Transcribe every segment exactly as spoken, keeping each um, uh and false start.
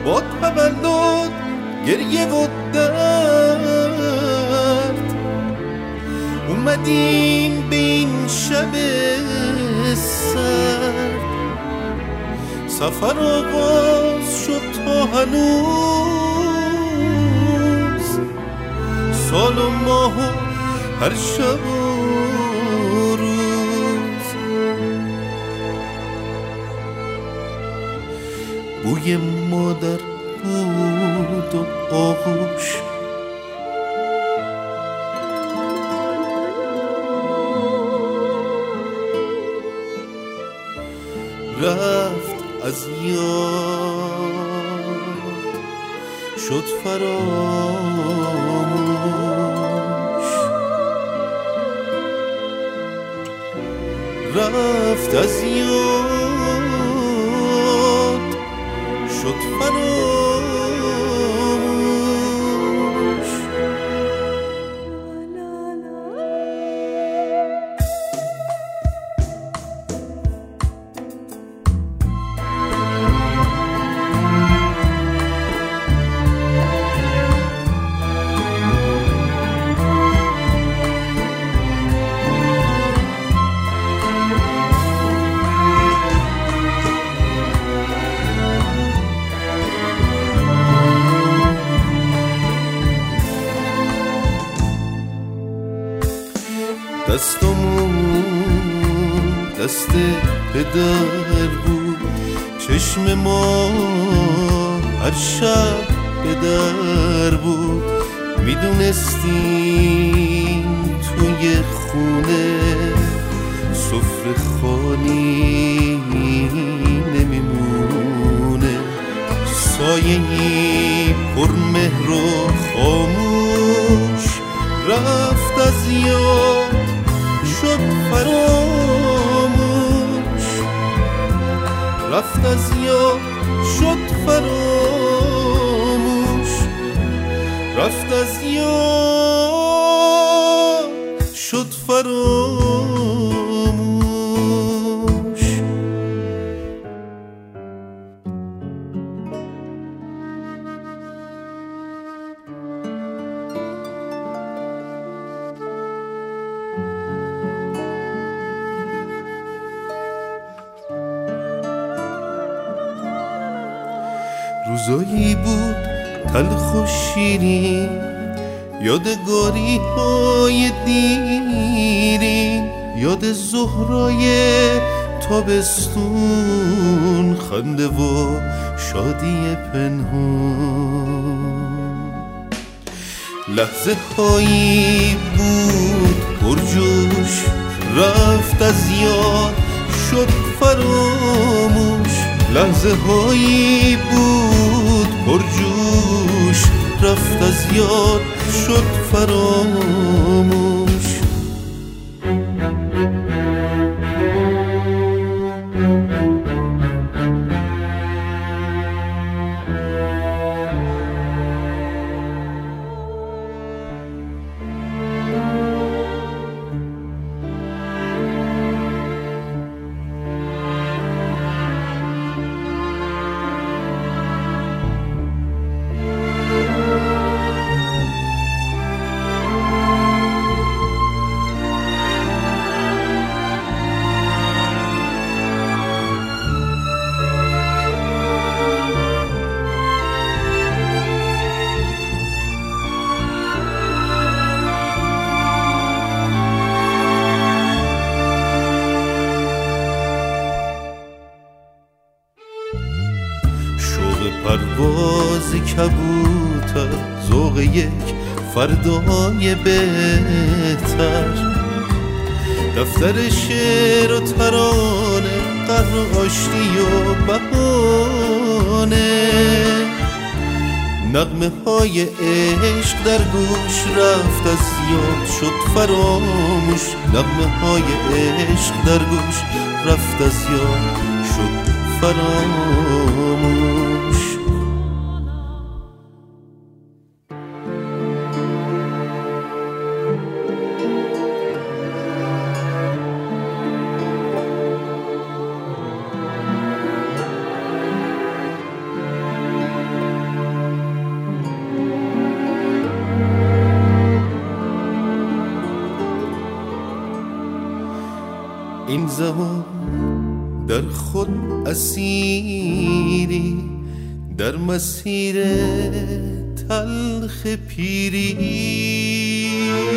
با تولد گریه و درد اومدیم به این شب سرد. سفر آغاز شد تا هنوز سال و ماه و هر شب و روز بوی مادر بود و آغوش، رفت از یاد شد فراموش، رفت از یاد شد فراموش. دستمون دست پدر بود، چشم ما هر شب به در بود. میدونستیم توی خونه سفره خالی نمیمونه، سایه‌ای پر مهر و خاموش رفت از یاد شد فراموش، رفت از یاد شد فراموش، رفت از یاد شد فراموش. روزایی بود تلخ و شیرین، یادگاری های دیرین، یاد زهرای تابستون، خنده و شادی پنهون. لحظه هایی بود پرجوش، رفت از یاد شد فراموش. لحظه هایی بود پرجوش، رفت از یاد شد فراموش. پرواز کبوتر، ذوق یک فردای بهتر، دفتر شعر و ترانه، قهر و آشتی و بهانه. نغمه های عشق در گوش رفت از یاد شد فراموش، نغمه های عشق در گوش رفت از یاد شد فراموش. این زمان در خود اسیری، در مسیر تلخ پیری.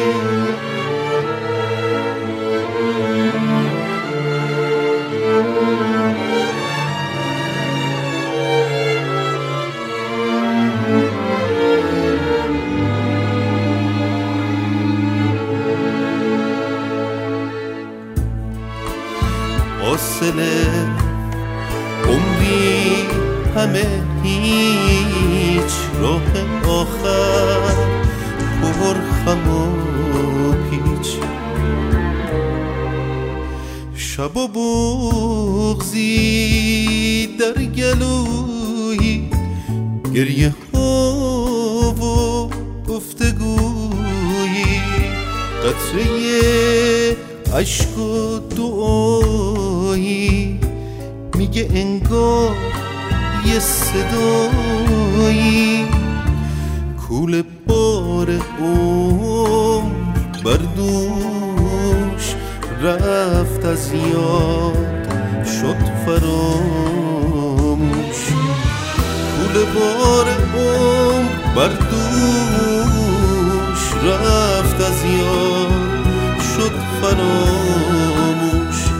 حاصله عمری همه هیچ، راه آخر پر خم و پیچ. شب و بغضی در گلویی، گریه ها و گفتگویی، قطره عشق و دعایی، میگه انگار یه صدایی. کول بار عمر بر دوش رفت از یاد شد فراموش. کول بار عمر بر دوش رفت از یاد شد فراموش.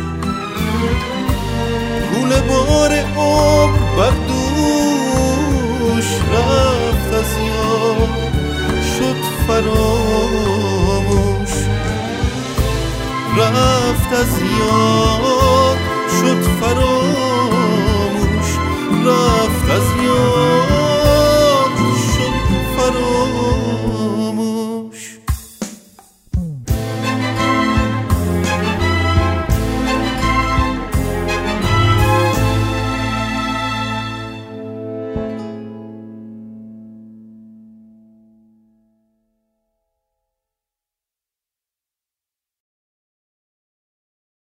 کول بار عمر بر دوش رفت از یاد شد فراموش. رفت از یاد شد فراموش. رفت